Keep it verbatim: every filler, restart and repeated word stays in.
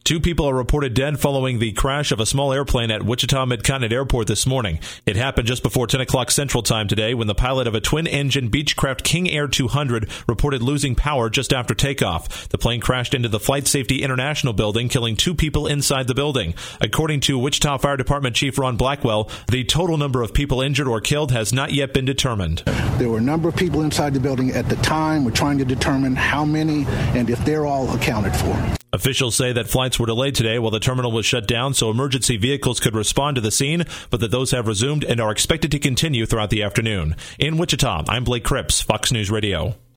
Two people are reported dead following the crash of a small airplane at Wichita Mid-Continent Airport this morning. It happened just before ten o'clock Central Time today when the pilot of a twin-engine Beechcraft King Air two hundred reported losing power just after takeoff. The plane crashed into the Flight Safety International building, killing two people inside the building. According to Wichita Fire Department Chief Ron Blackwell, the total number of people injured or killed has not yet been determined. There were a number of people inside the building at the time. We're trying to determine how many and if they're all accounted for. Officials say that flights were delayed today while the terminal was shut down so emergency vehicles could respond to the scene, but that those have resumed and are expected to continue throughout the afternoon. In Wichita, I'm Blake Cripps, Fox News Radio.